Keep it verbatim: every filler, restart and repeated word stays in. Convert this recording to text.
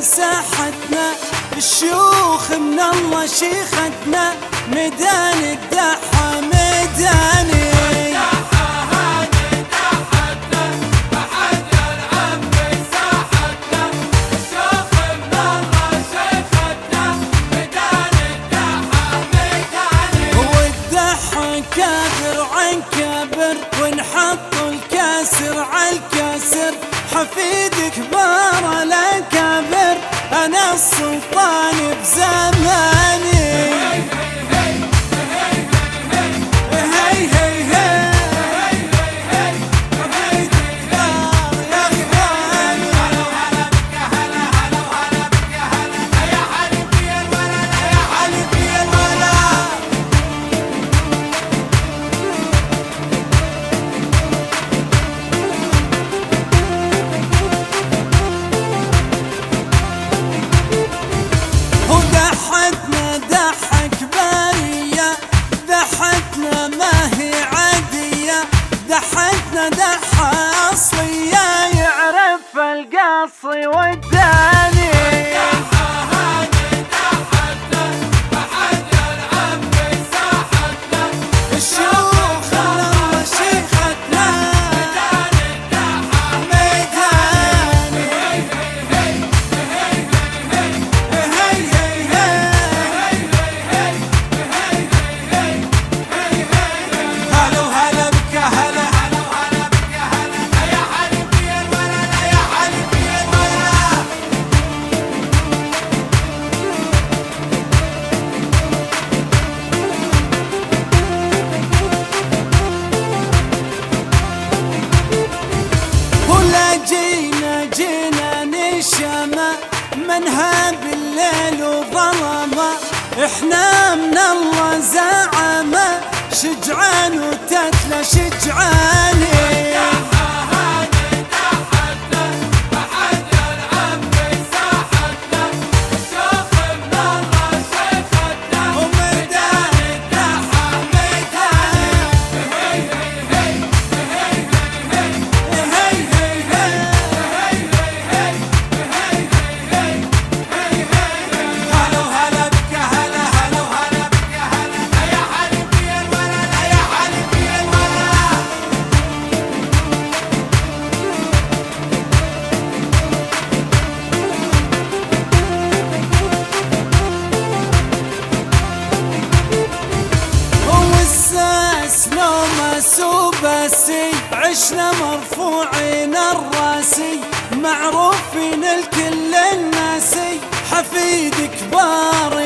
ساحتنا، الشيوخ من الله شيختنا، ميدان الدحى ميداني. كابر عن كابر ونحط الكاسر عالكاسر، حفيد كبار الأكابر أنا السلطان بزماني. دحتنا دحى أصلية يعرف القصي والداني. الشيوخ الله شيختنا، ميداني. هلا وهلا بك هلا جينا جينا نشمة منها بالليل وظلمة، احنا من الله زعمة شجعان وتتلى شجعاني. سوبسي عشنا مرفوعين الراسي، معروفين الكل الناسي، حفيد كبار